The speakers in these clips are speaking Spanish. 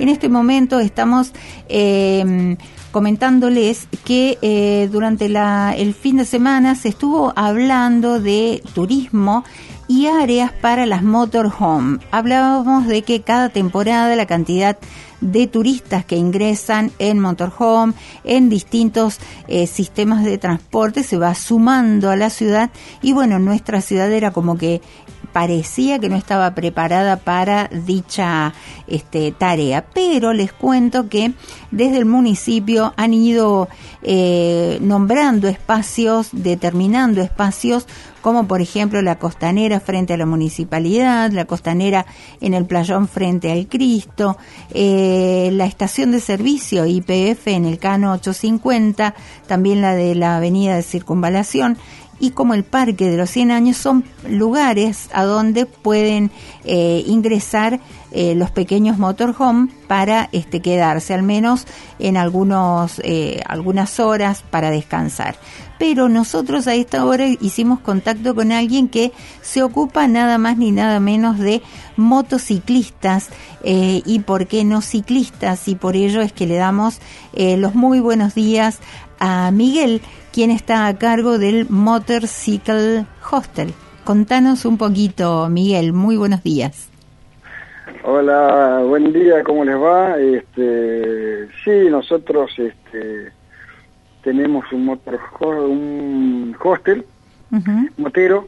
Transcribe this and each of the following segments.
En este momento estamos comentándoles que durante el fin de semana se estuvo hablando de turismo y áreas para las motorhome. Hablábamos de que cada temporada la cantidad de turistas que ingresan en motorhome, en distintos sistemas de transporte, se va sumando a la ciudad, y bueno, nuestra ciudad era como que parecía que no estaba preparada para dicha tarea, pero les cuento que desde el municipio han ido nombrando espacios, determinando espacios, como por ejemplo la costanera frente a la municipalidad, la costanera en el playón frente al Cristo, la estación de servicio YPF en el Cano 850, también la de la avenida de Circunvalación, y como el Parque de los 100 Años, son lugares a donde pueden ingresar los pequeños motorhome para quedarse al menos en algunas horas para descansar. Pero nosotros a esta hora hicimos contacto con alguien que se ocupa nada más ni nada menos de motociclistas y por qué no ciclistas, y por ello es que le damos los muy buenos días a Miguel, quien está a cargo del Motorcycle Hostel. Contanos un poquito, Miguel, muy buenos días. Hola, buen día, ¿cómo les va? Sí, nosotros tenemos un hostel, motero,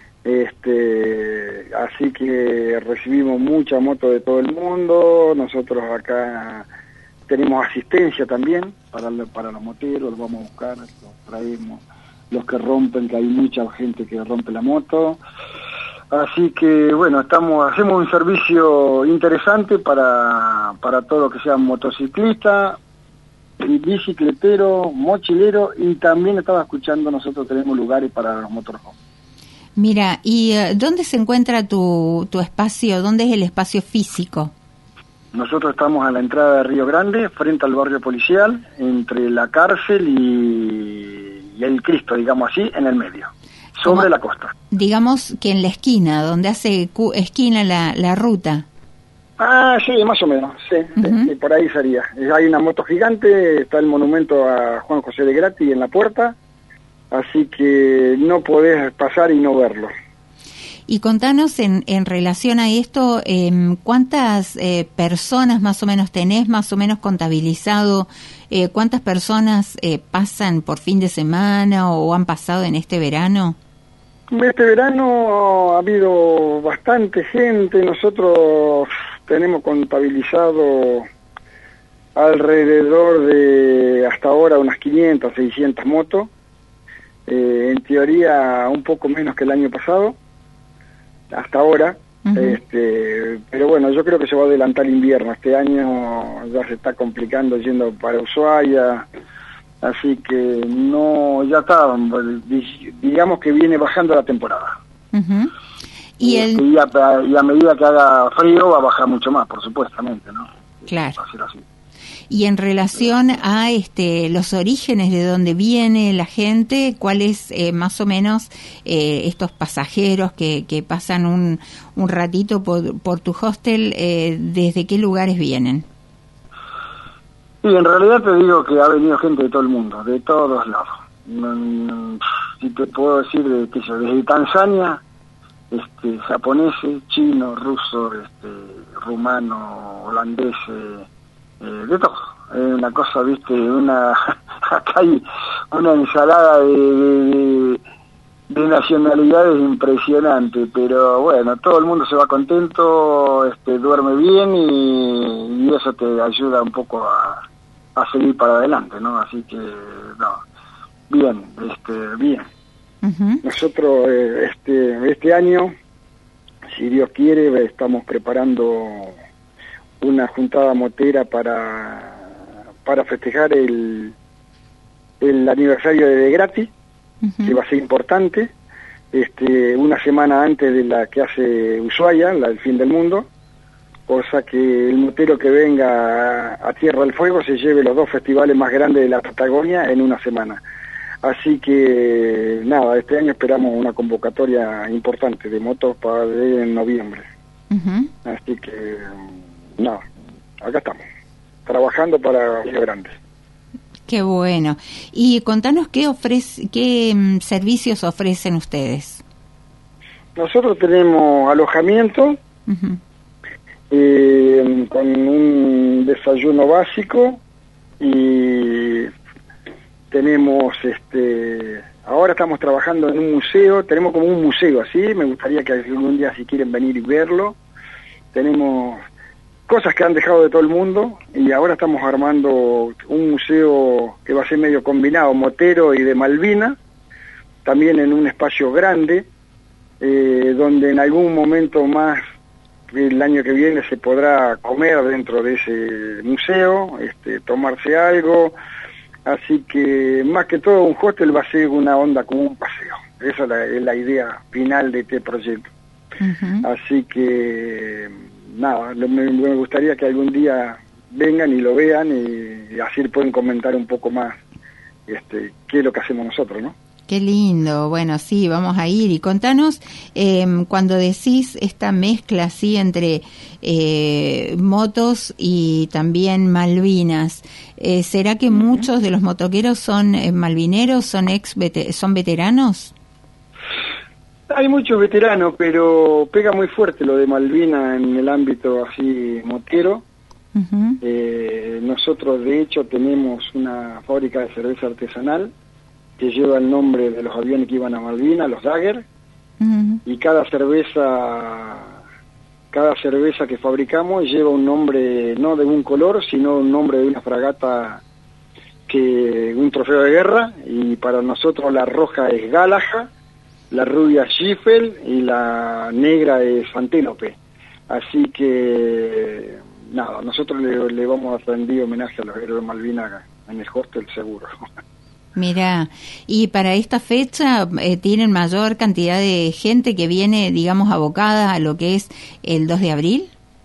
así que recibimos mucha moto de todo el mundo. Nosotros acá tenemos asistencia también para los moteros, los vamos a buscar, los traemos, los que rompen, que hay mucha gente que rompe la moto. Así que bueno, hacemos un servicio interesante para todo lo que sea motociclista, bicicletero, mochilero, y también estaba escuchando, nosotros tenemos lugares para los motorhomes. Mira, ¿y dónde se encuentra tu espacio? ¿Dónde es el espacio físico? Nosotros estamos a la entrada de Río Grande, frente al barrio policial, entre la cárcel y el Cristo, digamos así, en el medio, sobre la costa. Digamos que en la esquina, donde hace esquina la ruta. Ah, sí, más o menos, sí, sí, por ahí sería. Hay una moto gigante, está el monumento a Juan José de Grati en la puerta, así que no podés pasar y no verlo. Y contanos en relación a esto, ¿cuántas personas más o menos tenés, más o menos contabilizado? ¿Cuántas personas pasan por fin de semana o han pasado en este verano? Este verano ha habido bastante gente. Nosotros tenemos contabilizado alrededor de hasta ahora unas 500, 600 motos. En teoría un poco menos que el año pasado, hasta ahora. Pero bueno, yo creo que se va a adelantar el invierno. Este año ya se está complicando yendo para Ushuaia, así que no, ya está, digamos que viene bajando la temporada. Y a medida que haga frío va a bajar mucho más, por supuestamente, ¿no? Claro. Va a ser así. Y en relación a los orígenes de dónde viene la gente, ¿cuáles más o menos estos pasajeros que pasan un ratito por tu hostel, desde qué lugares vienen? Sí, en realidad te digo que ha venido gente de todo el mundo, de todos lados. Si te puedo decir, desde Tanzania, japoneses, chinos, rusos, rumanos, holandeses, de todo. Una cosa, viste, acá hay una ensalada de nacionalidades impresionante, pero bueno, todo el mundo se va contento, duerme bien y eso te ayuda un poco a seguir para adelante, ¿no? Así que, no, bien, bien. Nosotros, este año, si Dios quiere, estamos preparando una juntada motera para festejar el aniversario de Grati, que va a ser importante, una semana antes de la que hace Ushuaia, el fin del mundo, cosa que el motero que venga a Tierra del Fuego se lleve los 2 festivales más grandes de la Patagonia en una semana. Así que nada, este año esperamos una convocatoria importante de motos para en noviembre. Así que nada, acá estamos, trabajando para Río Grande. Qué bueno. Y contanos qué servicios ofrecen ustedes. Nosotros tenemos alojamiento, uh-huh, con un desayuno básico, y tenemos ahora estamos trabajando en un museo, tenemos como un museo así, me gustaría que algún día si quieren venir y verlo. Tenemos cosas que han dejado de todo el mundo y ahora estamos armando un museo que va a ser medio combinado, motero y de Malvinas, también en un espacio grande, donde en algún momento más el año que viene se podrá comer dentro de ese museo, tomarse algo. Así que más que todo un hostel va a ser una onda como un paseo. Esa es la idea final de este proyecto. Uh-huh. Así que nada, me gustaría que algún día vengan y lo vean y así pueden comentar un poco más qué es lo que hacemos nosotros, ¿no? Qué lindo. Bueno, sí, vamos a ir. Y contanos, cuando decís esta mezcla así entre motos y también Malvinas, ¿será que muchos de los motoqueros son malvineros, son veteranos? Hay muchos veteranos, pero pega muy fuerte lo de Malvinas en el ámbito así motero. Uh-huh. Nosotros, de hecho, tenemos una fábrica de cerveza artesanal que lleva el nombre de los aviones que iban a Malvinas, los Dagger, uh-huh, y cada cerveza que fabricamos lleva un nombre no de un color, sino un nombre de una fragata, un trofeo de guerra, y para nosotros la roja es Galaja, la rubia Schiffel y la negra es Antílope. Así que nada, nosotros le vamos a rendir homenaje a los héroes de Malvinas en el hostel seguro. Mirá, y para esta fecha ¿tienen mayor cantidad de gente que viene, digamos, abocada a lo que es el 2 de abril?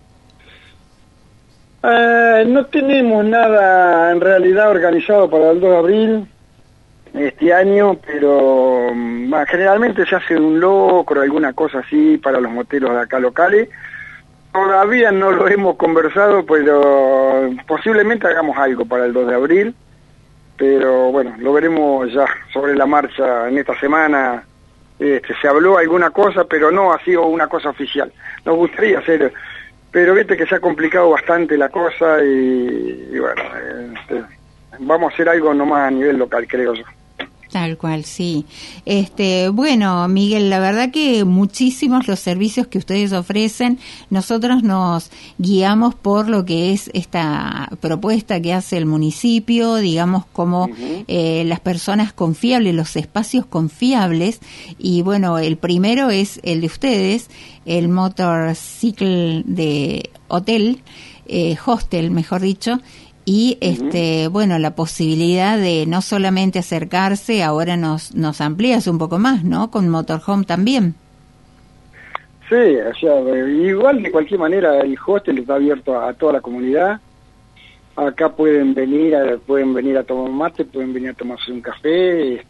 No tenemos nada en realidad organizado para el 2 de abril este año, pero generalmente se hace un locro, alguna cosa así para los moteros de acá locales. Todavía no lo hemos conversado, pero posiblemente hagamos algo para el 2 de abril. Pero bueno, lo veremos ya sobre la marcha en esta semana. Se habló alguna cosa, pero no ha sido una cosa oficial. Nos gustaría hacer, pero viste que se ha complicado bastante la cosa y bueno, vamos a hacer algo nomás a nivel local, creo yo. Tal cual, sí. Bueno, Miguel, la verdad que muchísimos los servicios que ustedes ofrecen. Nosotros nos guiamos por lo que es esta propuesta que hace el municipio, digamos, como uh-huh, las personas confiables, los espacios confiables. Y bueno, el primero es el de ustedes, el Motorcycle de Hotel, hostel, mejor dicho. Y uh-huh, bueno, la posibilidad de no solamente acercarse, ahora nos amplías un poco más, ¿no? Con Motorhome también. Sí, o sea, igual de cualquier manera el hostel está abierto a toda la comunidad. Acá pueden venir a tomar mate, pueden venir a tomarse un café,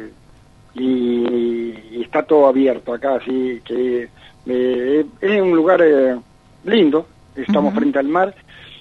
y está todo abierto acá, así que es un lugar lindo, estamos uh-huh, frente al mar.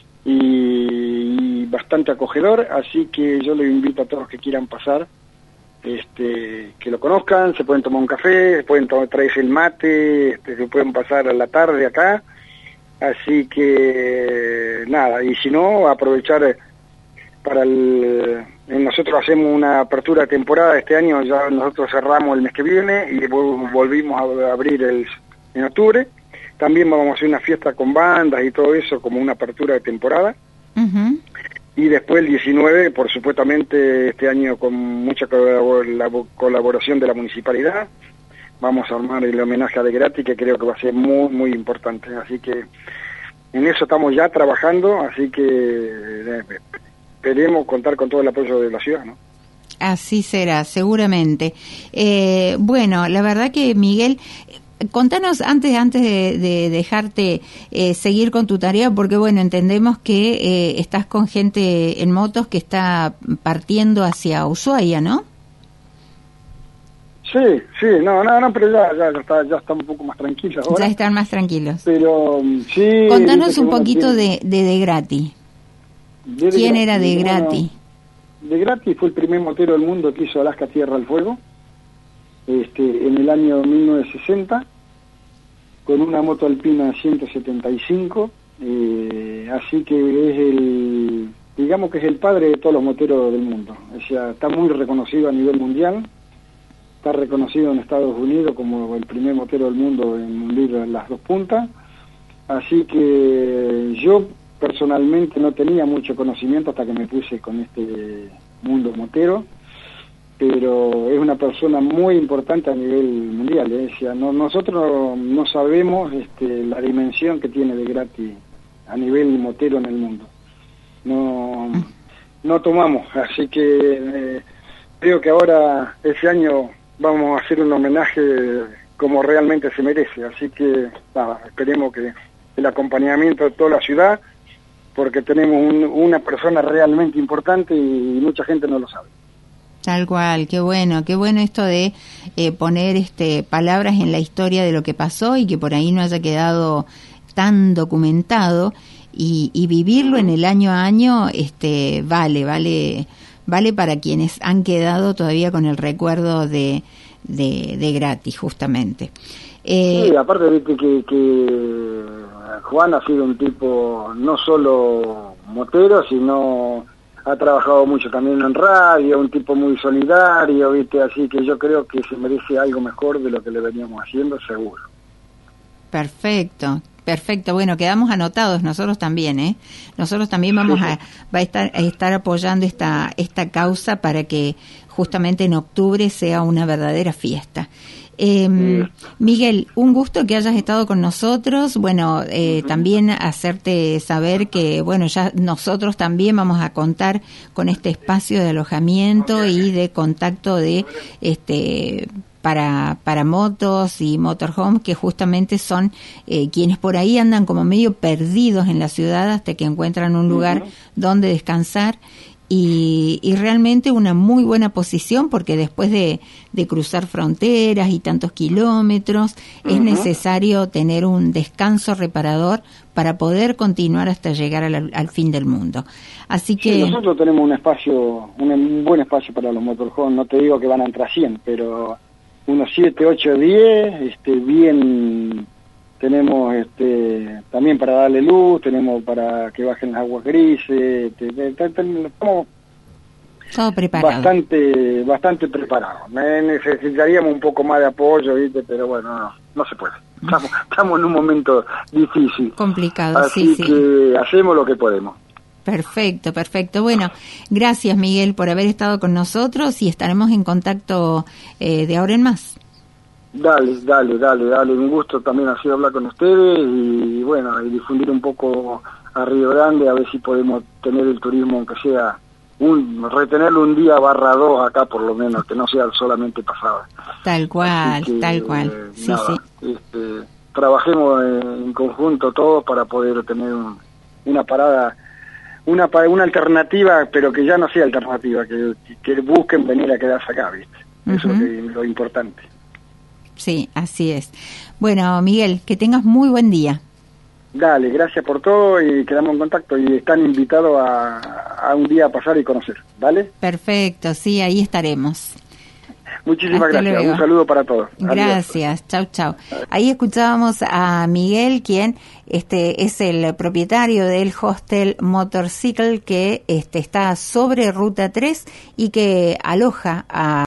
Y bastante acogedor, así que yo les invito a todos que quieran pasar, que lo conozcan, se pueden tomar un café, pueden traerse el mate, se pueden pasar a la tarde acá, así que nada, y si no, aprovechar para nosotros hacemos una apertura de temporada este año, ya nosotros cerramos el mes que viene y volvimos a abrir en octubre. También vamos a hacer una fiesta con bandas y todo eso, como una apertura de temporada. Uh-huh. Y después el 19, por supuestamente este año con mucha colaboración de la municipalidad, vamos a armar el homenaje a De Grati, que creo que va a ser muy, muy importante. Así que en eso estamos ya trabajando, así que esperemos contar con todo el apoyo de la ciudad, ¿no? Así será, seguramente. Bueno, la verdad que, Miguel, contanos antes de dejarte seguir con tu tarea, porque bueno, entendemos que estás con gente en motos que está partiendo hacia Ushuaia, ¿no? Sí, no, pero ya está un poco más tranquila ahora. Ya están más tranquilos. Pero sí. Contanos un poquito de De Grati. ¿Quién era De Grati? De Grati fue el primer motero del mundo que hizo Alaska Tierra al Fuego, en el año 1960, con una moto alpina 175, así que digamos que es el padre de todos los moteros del mundo. O sea, está muy reconocido a nivel mundial, está reconocido en Estados Unidos como el primer motero del mundo en hundir las dos puntas, así que yo personalmente no tenía mucho conocimiento hasta que me puse con este mundo motero, pero es una persona muy importante a nivel mundial, ¿eh? O sea, nosotros no sabemos la dimensión que tiene De Grati a nivel motero en el mundo. No tomamos, así que creo que ahora, ese año, vamos a hacer un homenaje como realmente se merece, así que esperemos que el acompañamiento de toda la ciudad, porque tenemos una persona realmente importante y mucha gente no lo sabe. Tal cual, qué bueno esto de poner palabras en la historia de lo que pasó y que por ahí no haya quedado tan documentado y vivirlo en el año a año vale para quienes han quedado todavía con el recuerdo de Grati, justamente. Sí, aparte viste que Juan ha sido un tipo no solo motero, sino ha trabajado mucho también en radio, un tipo muy solidario, viste, así que yo creo que se merece algo mejor de lo que le veníamos haciendo, seguro. Perfecto, bueno, quedamos anotados nosotros también, nosotros también vamos a estar apoyando esta causa para que justamente en octubre sea una verdadera fiesta. Miguel, un gusto que hayas estado con nosotros. Bueno, también hacerte saber que, bueno, ya nosotros también vamos a contar con este espacio de alojamiento y de contacto de para motos y motorhomes, que justamente son quienes por ahí andan como medio perdidos en la ciudad hasta que encuentran un lugar donde descansar. Y realmente una muy buena posición, porque después de cruzar fronteras y tantos kilómetros, es necesario tener un descanso reparador para poder continuar hasta llegar al fin del mundo. Así que sí, nosotros tenemos un buen espacio para los motorhomes. No te digo que van a entrar 100, pero unos 7, 8, 10, bien. Tenemos también para darle luz, tenemos para que bajen las aguas grises, estamos todo preparado. Bastante preparados. Necesitaríamos un poco más de apoyo, ¿viste? Pero bueno, no se puede. Estamos en un momento difícil. Complicado, así que hacemos lo que podemos. Perfecto. Bueno, gracias Miguel por haber estado con nosotros y estaremos en contacto de ahora en más. Dale, un gusto también ha sido hablar con ustedes y bueno, y difundir un poco a Río Grande, a ver si podemos tener el turismo, aunque sea retenerlo un día /2 acá por lo menos, que no sea solamente pasada. Tal cual. Sí. Trabajemos en conjunto todos para poder tener una parada, una alternativa, pero que ya no sea alternativa, que busquen venir a quedarse acá, ¿viste? Eso es lo importante. Sí, así es. Bueno, Miguel, que tengas muy buen día. Dale, gracias por todo y quedamos en contacto y están invitados a un día a pasar y conocer, ¿vale? Perfecto, sí, ahí estaremos. Muchísimas Hasta gracias, luego. Un saludo para todos. Gracias, chau. Ahí escuchábamos a Miguel, quien es el propietario del hostel Motorcycle, que está sobre Ruta 3 y que aloja a